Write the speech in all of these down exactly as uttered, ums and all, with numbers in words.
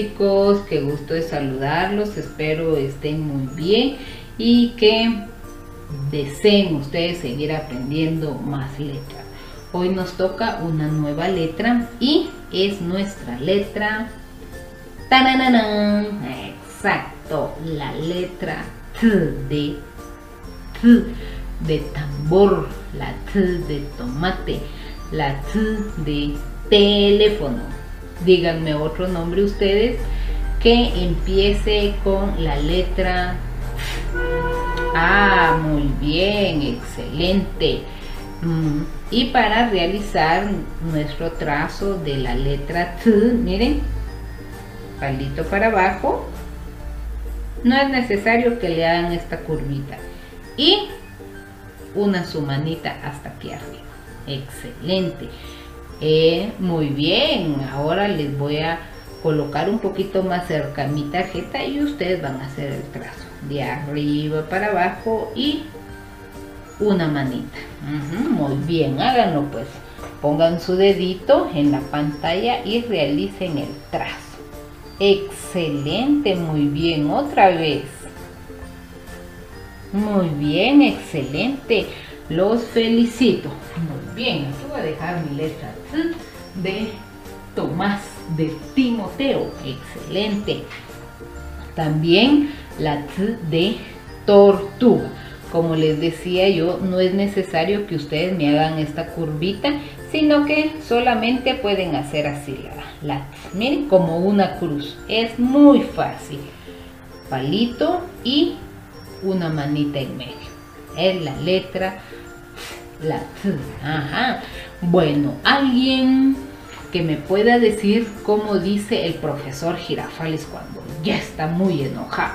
chicos, qué gusto de saludarlos, espero estén muy bien y que deseen ustedes seguir aprendiendo más letras. Hoy nos toca una nueva letra y es nuestra letra ¡Tananana! Exacto, la letra T de T de tambor, la T de tomate, la T de teléfono. Díganme otro nombre ustedes que empiece con la letra T. Ah, muy bien, excelente. Mm, y para realizar nuestro trazo de la letra T, miren, palito para abajo, no es necesario que le hagan esta curvita y una su manita hasta aquí arriba. Excelente. Eh, muy bien, ahora les voy a colocar un poquito más cerca mi tarjeta y ustedes van a hacer el trazo de arriba para abajo y una manita. Uh-huh, muy bien, háganlo pues, pongan su dedito en la pantalla y realicen el trazo. Excelente, muy bien, otra vez. Muy bien, excelente, los felicito. Muy bien, aquí voy a dejar mi letra T de Tomás, de Timoteo. Excelente. También la T de tortuga. Como les decía yo, no es necesario que ustedes me hagan esta curvita, sino que solamente pueden hacer así la, la T. Miren, como una cruz. Es muy fácil. Palito y una manita en medio. Es la letra, la T. Ajá. Bueno, alguien que me pueda decir cómo dice el profesor Girafales cuando ya está muy enojado.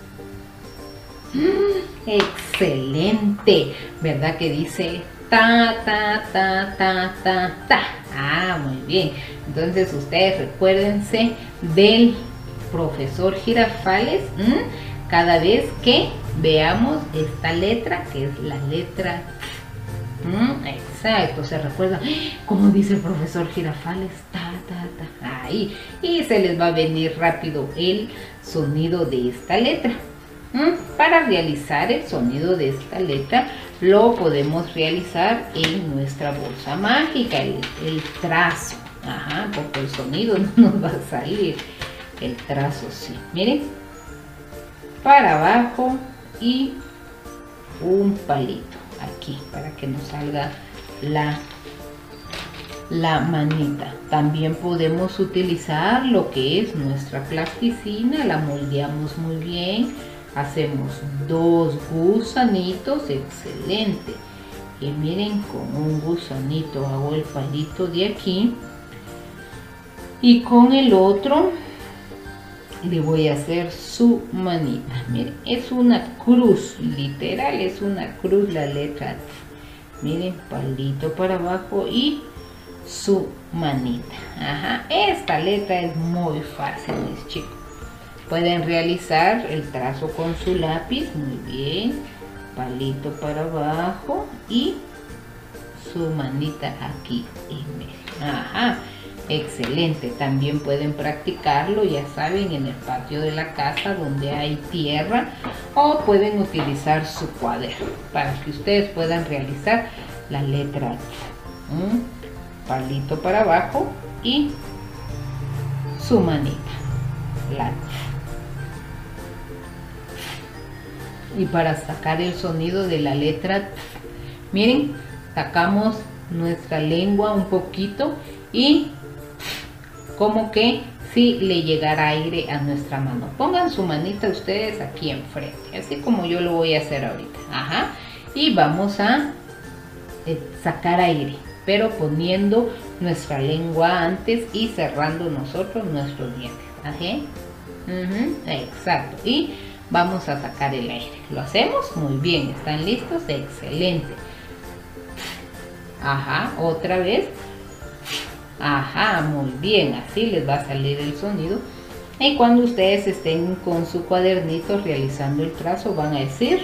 Mm, excelente, ¿verdad que dice ta, ta, ta, ta, ta, ta? Ah, muy bien. Entonces ustedes recuérdense del profesor Girafales ¿m? Cada vez que veamos esta letra, que es la letra ¿m? Exacto, se recuerda cómo dice el profesor Girafales, ta, ta, ta, ahí, y se les va a venir rápido el sonido de esta letra. Para realizar el sonido de esta letra lo podemos realizar en nuestra bolsa mágica, el, el trazo. Ajá, porque el sonido no nos va a salir, el trazo sí. Miren, para abajo y un palito aquí para que nos salga la la manita. También podemos utilizar lo que es nuestra plasticina, la moldeamos muy bien. Hacemos dos gusanitos, excelente. Y miren, con un gusanito hago el palito de aquí. Y con el otro le voy a hacer su manita. Miren, es una cruz, literal es una cruz la letra T. Miren, palito para abajo y su manita. Ajá, esta letra es muy fácil, mis chicos. Pueden realizar el trazo con su lápiz, muy bien, palito para abajo y su manita aquí en medio. Ajá, excelente. También pueden practicarlo, ya saben, en el patio de la casa donde hay tierra, o pueden utilizar su cuaderno para que ustedes puedan realizar la letra T. ¿Mm? Palito para abajo y su manita, la T. Y para sacar el sonido de la letra T, miren, sacamos nuestra lengua un poquito y como que si le llegara aire a nuestra mano. Pongan su manita ustedes aquí enfrente, así como yo lo voy a hacer ahorita. Ajá. Y vamos a eh, sacar aire, pero poniendo nuestra lengua antes y cerrando nosotros nuestros dientes. Ajá. Uh-huh. Exacto. Y vamos a sacar el aire. ¿Lo hacemos? Muy bien. ¿Están listos? Excelente. Ajá. Otra vez. Ajá. Muy bien. Así les va a salir el sonido. Y cuando ustedes estén con su cuadernito realizando el trazo, van a decir: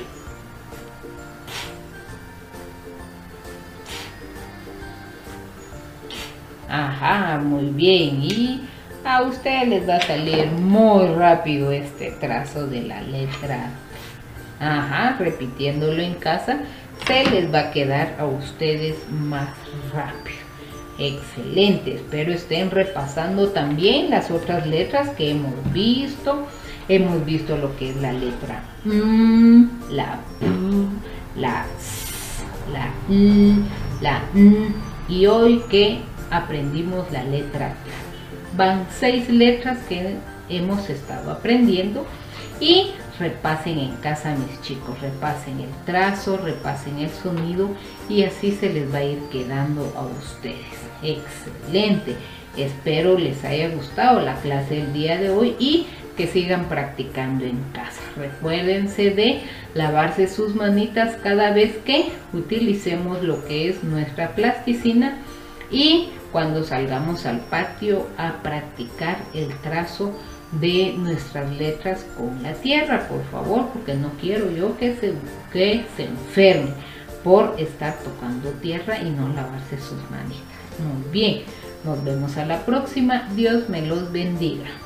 ajá. Muy bien. Y a ustedes les va a salir muy rápido este trazo de la letra. Ajá, repitiéndolo en casa, se les va a quedar a ustedes más rápido. Excelente, espero estén repasando también las otras letras que hemos visto. Hemos visto lo que es la letra M, la P, la S, la I, la N, y hoy que aprendimos la letra T. Van seis letras que hemos estado aprendiendo y repasen en casa, mis chicos, repasen el trazo, repasen el sonido y así se les va a ir quedando a ustedes. Excelente, espero les haya gustado la clase del día de hoy y que sigan practicando en casa. Recuérdense de lavarse sus manitas cada vez que utilicemos lo que es nuestra plasticina y cuando salgamos al patio a practicar el trazo de nuestras letras con la tierra, por favor, porque no quiero yo que se, que se enferme por estar tocando tierra y no lavarse sus manitas. Muy bien, nos vemos a la próxima. Dios me los bendiga.